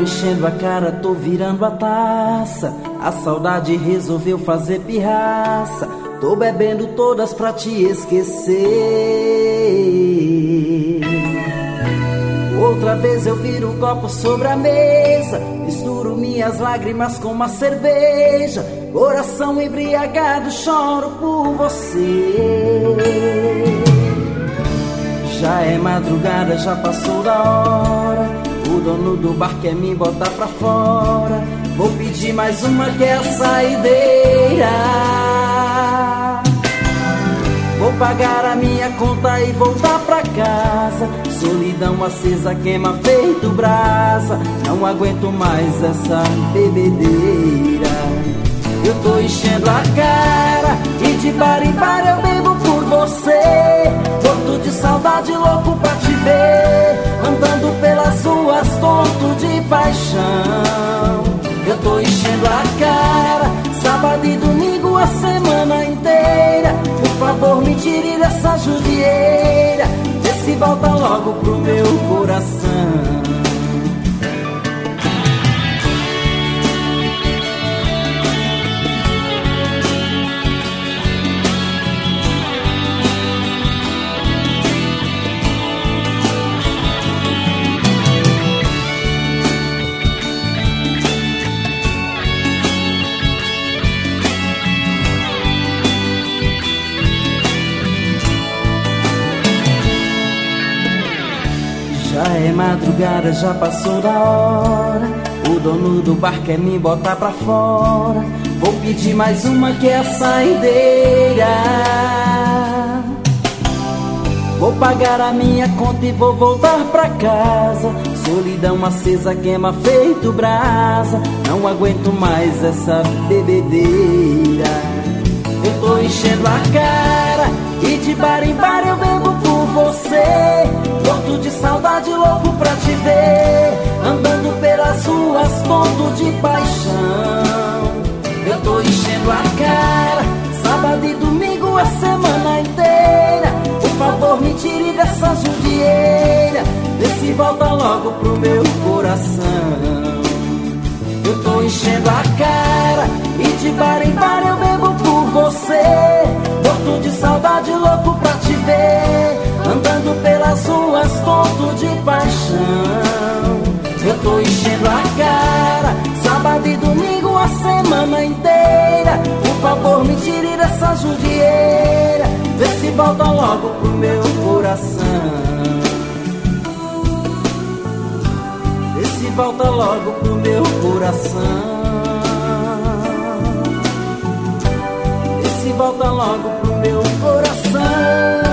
enchendo a cara, tô virando a taça. A saudade resolveu fazer pirraça. Tô bebendo todas pra te esquecer. Outra vez eu viro o copo sobre a mesa, misturo minhas lágrimas com uma cerveja. Coração embriagado, choro por você. Já é madrugada, já passou da hora. O dono do bar quer me botar pra fora. Vou pedir mais uma que é a saideira. Vou pagar a minha conta e voltar pra casa. Solidão acesa queima feito brasa. Não aguento mais essa bebedeira. Eu tô enchendo a cara e de bar em bar eu bebo por você. Morto de saudade, louco pra te ver. Andando pelas ruas, tonto de paixão. Eu tô enchendo a cara, sábado e domingo a semana inteira. Por favor, me tire dessa judieira. Vê se volta logo pro meu coração. Já é madrugada, já passou da hora. O dono do bar quer me botar pra fora. Vou pedir mais uma que é a saideira. Vou pagar a minha conta e vou voltar pra casa. Solidão acesa queima feito brasa. Não aguento mais essa bebedeira. Eu tô enchendo a cara e de bar em bar eu bebo por você. Morto de saudade, louco pra te ver. Andando pelas ruas, tonto de paixão. Eu tô enchendo a cara, sábado e domingo a semana inteira. Por favor, me tire dessa judieira. Vê se volta logo pro meu coração. Eu tô enchendo a cara e de bar em bar eu bebo por você. Morto de saudade, louco pra te ver. Andando pelas ruas, tonto de paixão. Eu tô enchendo a cara, sábado e domingo a semana inteira. Por favor, me tire dessa judieira. Vê se volta logo pro meu coração. Vê se volta logo pro meu coração. Vê se volta logo pro meu coração.